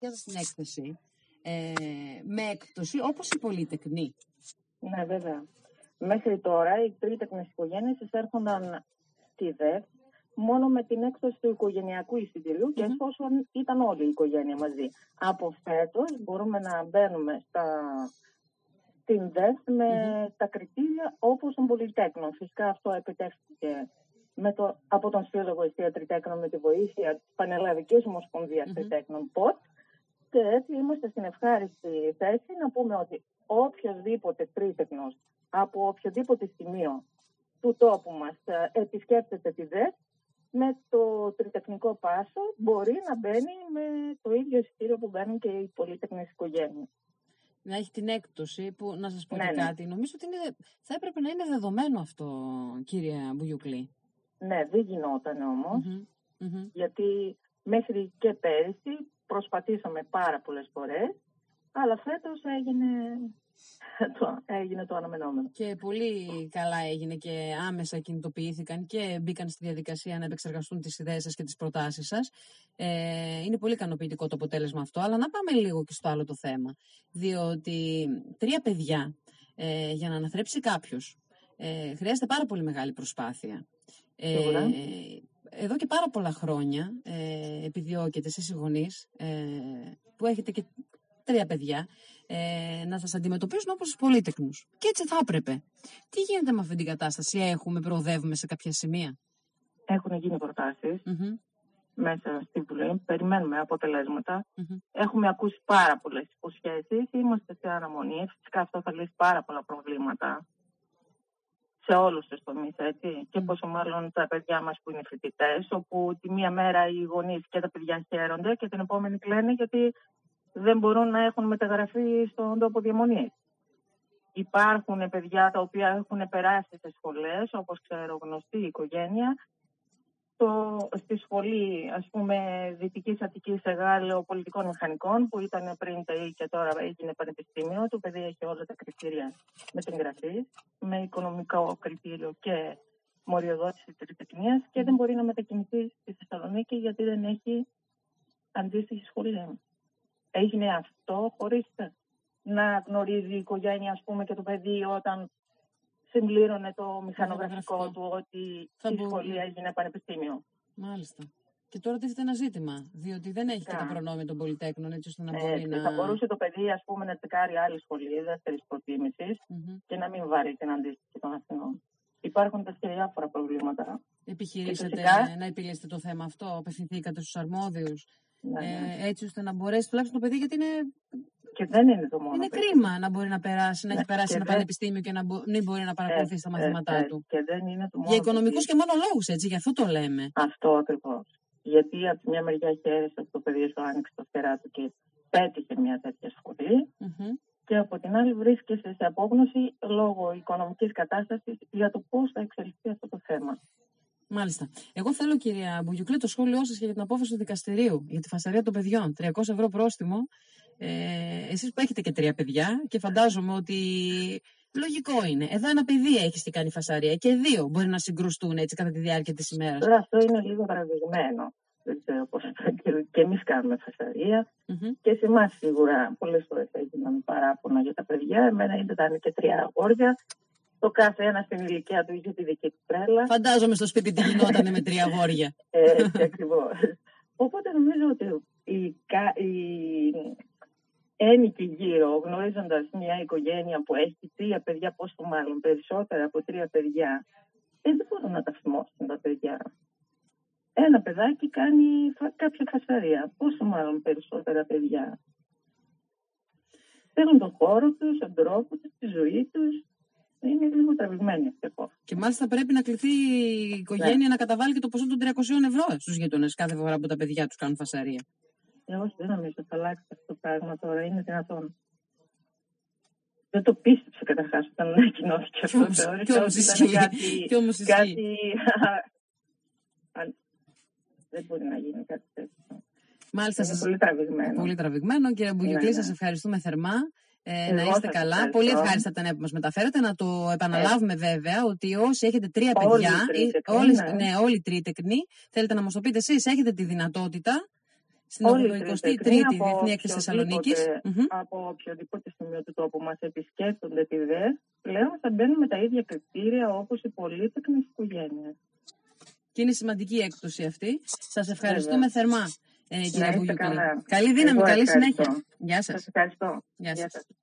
στην έκθεση με έκπτωση όπως η πολυτεκνή. Ναι, βέβαια. Μέχρι τώρα οι τρίτεκνες οικογένειες εισέρχονταν στη ΔΕΘ μόνο με την έκπτωση του οικογενειακού εισιτηρίου και εφόσον ήταν όλη η οικογένεια μαζί. Από φέτος μπορούμε να μπαίνουμε στην ΔΕΘ με τα κριτήρια όπως των πολυτέκνων. Φυσικά αυτό επιτεύχθηκε από τον Σύλλογο Εστία Τριτέκνων με τη βοήθεια της Πανελλαδικής Ομοσπονδίας Τριτέκνων ΠΟΤ. Και έτσι είμαστε στην ευχάριστη θέση να πούμε ότι οποιοδήποτε τρίτεκνος από οποιοδήποτε σημείο του τόπου μας επισκέπτεται τη ΔΕΘ με το τριτεκνικό πάσο μπορεί να μπαίνει με το ίδιο εισιτήριο που μπαίνουν και οι πολυτεκνές οικογένειες. Να έχει την έκπτωση που, να σας πω και κάτι, νομίζω ότι θα έπρεπε να είναι δεδομένο αυτό, κύριε Μπουγιουκλή. Ναι, δεν γινόταν όμως, γιατί μέχρι και πέρυσι προσπαθήσαμε πάρα πολλές φορές, αλλά φέτος έγινε το αναμενόμενο. Και πολύ καλά έγινε και άμεσα κινητοποιήθηκαν και μπήκαν στη διαδικασία να επεξεργαστούν τις ιδέες σας και τις προτάσεις σας. Είναι πολύ ικανοποιητικό το αποτέλεσμα αυτό, αλλά να πάμε λίγο και στο άλλο το θέμα. Διότι 3 παιδιά για να αναθρέψει κάποιος χρειάζεται πάρα πολύ μεγάλη προσπάθεια. Εδώ και πάρα πολλά χρόνια επιδιώκετε εσείς οι γονείς που έχετε και 3 παιδιά να σας αντιμετωπίζουν όπως τους πολυτεκνούς. Και έτσι θα έπρεπε. Τι γίνεται με αυτή την κατάσταση, προοδεύουμε σε κάποια σημεία? Έχουν γίνει προτάσεις μέσα στη Βουλή, περιμένουμε αποτελέσματα. Έχουμε ακούσει πάρα πολλές υποσχέσεις, είμαστε σε αναμονή. Φυσικά αυτό θα λύσει πάρα πολλά προβλήματα σε όλους τους τομείς, έτσι. Και πόσο μάλλον τα παιδιά μας που είναι φοιτητές, όπου τη μία μέρα οι γονείς και τα παιδιά χαίρονται και την επόμενη κλαίνε γιατί δεν μπορούν να έχουν μεταγραφεί στον τόπο διαμονής. Υπάρχουν παιδιά τα οποία έχουν περάσει σε σχολές, όπως ξέρω γνωστή η οικογένεια. Στη σχολή, ας πούμε, Δυτικής Αττικής Εγάλεο Πολιτικών Μηχανικών, που ήταν πριν ΤΕΙ και τώρα έγινε πανεπιστήμιο, το παιδί έχει όλα τα κριτήρια με την γραφή, με οικονομικό κριτήριο και μοριοδότηση τριτεκνίας και δεν μπορεί να μετακινηθεί στη Θεσσαλονίκη γιατί δεν έχει αντίστοιχη σχολή. Έγινε αυτό χωρίς να γνωρίζει η οικογένεια, ας πούμε, και το παιδί όταν συμπλήρωνε το μηχανογραφικό του ότι η σχολή έγινε πανεπιστήμιο. Μάλιστα. Και τώρα τίθεται ένα ζήτημα, διότι δεν έχει και τα προνόμια των πολυτέκνων, έτσι ώστε να μπορεί να... Θα μπορούσε το παιδί, ας πούμε, να τσεκάρει άλλη σχολή δεύτερης προτίμησης και να μην βάρει την αντίστοιχη των Αθηνών. Υπάρχουν και διάφορα προβλήματα. Επιχειρήσατε να επιλύσετε το θέμα αυτό, απευθυνθήκατε στους αρμόδιους, έτσι ώστε να μπορέσει τουλάχιστον το παιδί, γιατί είναι... Και δεν είναι το μόνο. Είναι κρίμα να μπορεί να περάσει, να έχει περάσει ένα πανεπιστήμιο και να μην μπορεί να παρακολουθήσει τα μαθήματά του. Και δεν είναι το μόνο. Για οικονομικούς και μόνο λόγους, έτσι, γι' αυτό το λέμε. Αυτό ακριβώς. Γιατί από τη μια μεριά χαίρεσε ότι το παιδί σου άνοιξε τα φτερά του και πέτυχε μια τέτοια σχολή. Και από την άλλη βρίσκεσαι σε απόγνωση λόγω οικονομικής κατάστασης για το πώς θα εξελιχθεί αυτό το θέμα. Μάλιστα. Εγώ θέλω, κυρία Μπουγιουκλή, το σχόλιο σας για την απόφαση του δικαστηρίου για τη φασαρία των παιδιών. 300 ευρώ πρόστιμο. Εσείς που έχετε και 3 παιδιά και φαντάζομαι ότι λογικό είναι. Εδώ ένα παιδί έχει κάνει φασαρία και 2 μπορεί να συγκρουστούν έτσι κατά τη διάρκεια της ημέρας. Τώρα αυτό είναι λίγο τραβηγμένο. Δεν ξέρω πώς και εμείς κάνουμε φασαρία και σε εμάς σίγουρα πολλές φορές έγιναν παράπονα για τα παιδιά. Εμένα ήταν και 3 αγόρια. Το κάθε ένα στην ηλικία του είχε τη δική του τρέλα. Φαντάζομαι στο σπίτι τι γινότανε με 3 αγόρια. Έτσι ακριβώς. Οπότε νομίζω ότι οι ένικοι γύρω, γνωρίζοντας μια οικογένεια που έχει 3 παιδιά, πόσο μάλλον περισσότερα από 3 παιδιά, δεν μπορούν να τα θυμώσουν τα παιδιά. Ένα παιδάκι κάνει κάποια φασαρία, πόσο μάλλον περισσότερα παιδιά. Θέλουν τον χώρο τους, τον τρόπο τους, τη ζωή τους. Είναι λίγο τραβηγμένη αυτή η απόφαση. Και μάλιστα πρέπει να κληθεί η οικογένεια να καταβάλει και το ποσό των 300 ευρώ στους γείτονες κάθε φορά που τα παιδιά τους κάνουν φασαρία. Όχι, δεν νομίζω ότι θα αλλάξει αυτό το πράγμα τώρα. Είναι δυνατόν. Δεν το πίστεψε καταρχάς όταν ανακοινώθηκε αυτό. Θεώρησα ότι ήταν κάτι... Δεν μπορεί να γίνει κάτι τέτοιο. Μάλιστα, είναι πολύ τραβηγμένο. Πολύ τραβηγμένο. Κύριε Μπουγιουκλή, σας ευχαριστούμε θερμά. Να είστε καλά. Πολύ ευχάριστα τα νέα που μας μεταφέρετε. Να το επαναλάβουμε βέβαια ότι όσοι έχετε 3 παιδιά, όλοι τρίτεκνοι, θέλετε να μας το πείτε εσείς, έχετε τη δυνατότητα Στην 83η Διεθνή Έκθεση Θεσσαλονίκης. Από οποιοδήποτε σημείο του τόπου μας επισκέπτονται τη ΔΕΣ, πλέον θα μπαίνουν με τα ίδια κριτήρια όπως οι πολύτεκνες οικογένειες. Και είναι σημαντική έκπτωση αυτή. Σας ευχαριστούμε θερμά, κυρία Βουγιουκλή. Καλή δύναμη, καλή συνέχεια. Γεια σας. Σας ευχαριστώ. Γεια σας.